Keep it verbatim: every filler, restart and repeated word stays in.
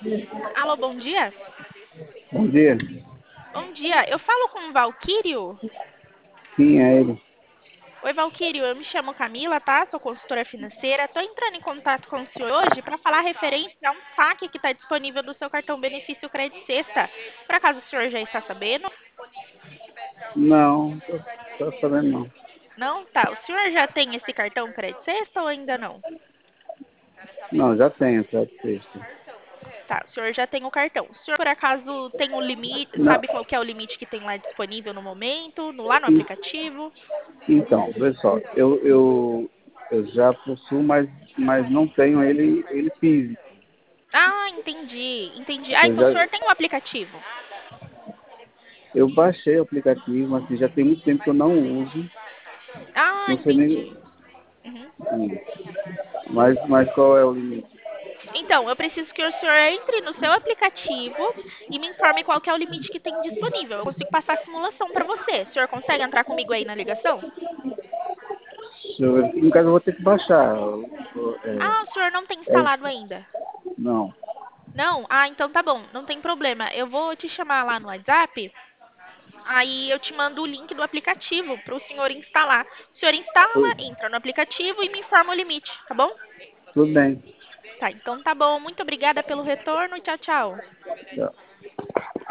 Alô, bom dia? Bom dia. Bom dia, eu falo com o Valquírio? Sim, é ele. Oi, Valquírio, eu me chamo Camila, tá? Sou consultora financeira. Tô entrando em contato com o senhor hoje para falar referente a um saque que está disponível do seu cartão benefício Crédito Sexta. Por acaso o senhor já está sabendo? Não, tô, tô sabendo não. Não? Tá. O senhor já tem esse cartão Crédito Sexta ou ainda não? Não, já tenho, certo? Sexta. Tá, o senhor já tem o cartão. O senhor, por acaso, tem o limite, Não, sabe qual que é o limite que tem lá disponível no momento, no, lá no e- aplicativo? então, pessoal, eu, eu, eu já possuo, mas, mas não tenho ele, ele físico. Ah, entendi, entendi. Ah, Eu então o já, senhor tem o aplicativo. eu baixei o aplicativo, mas assim, já tem muito tempo que eu não uso. Ah, Não sei nem. entendi. Uhum. Hum, Mas, mas qual é o limite? Então, eu preciso que o senhor entre no seu aplicativo e me informe qual que é o limite que tem disponível. Eu consigo passar a simulação para você. O senhor consegue entrar comigo aí na ligação? Se eu- No caso, eu vou ter que baixar. o- o- Ah, o senhor não tem É, é, instalado ainda? não, Não? Ah, então tá bom, não tem problema. Eu vou te chamar lá no WhatsApp, aí eu te mando o link do aplicativo para o senhor instalar. O senhor instala, tudo, entra no aplicativo e me informa o limite, tá bom? tudo bem. Tá, então tá bom. Muito obrigada pelo retorno. Tchau, tchau. Tchau.